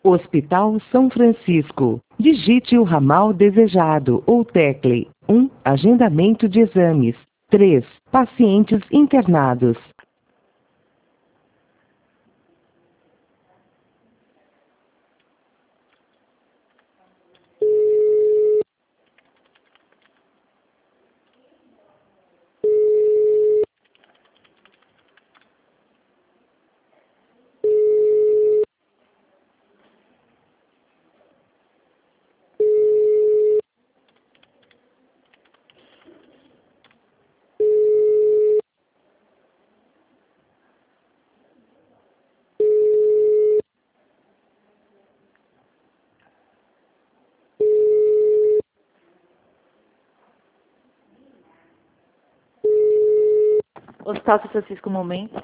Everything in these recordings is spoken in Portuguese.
Hospital São Francisco. Digite o ramal desejado ou tecle 1. Agendamento de exames. 3. Pacientes internados. Hospital São Francisco, momento.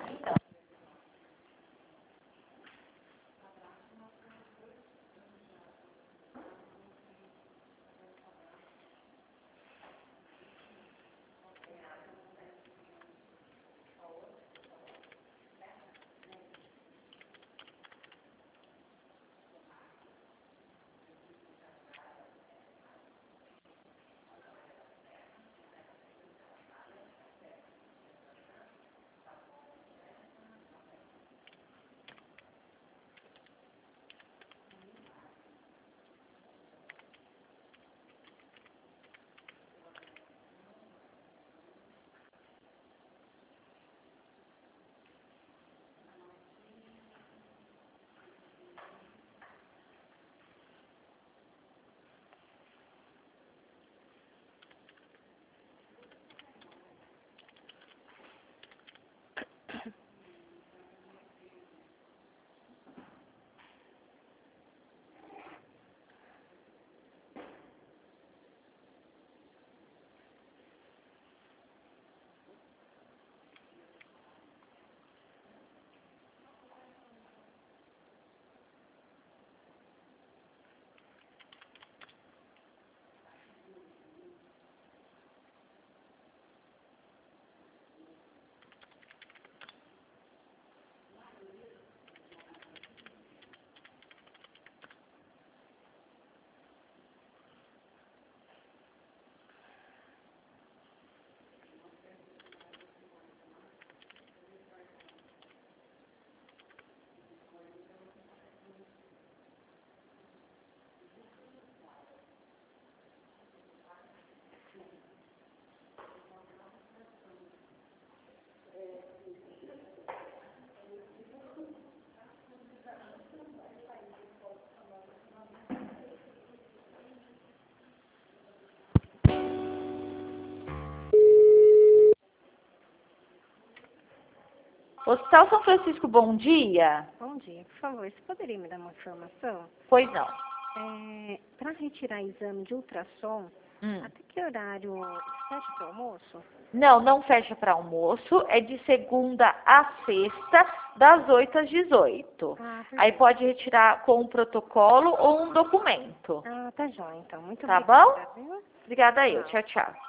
Hospital São Francisco, bom dia. Bom dia, por favor, você poderia me dar uma informação? Pois não. Para retirar exame de ultrassom, até que horário fecha para o almoço? Não, não fecha para almoço. É de segunda a sexta, das 8 às 18. Aí pode retirar com um protocolo ou um documento. Tá jóia, então. Muito Tá obrigada. bom? Viu? Obrigada eu. Tchau, tchau.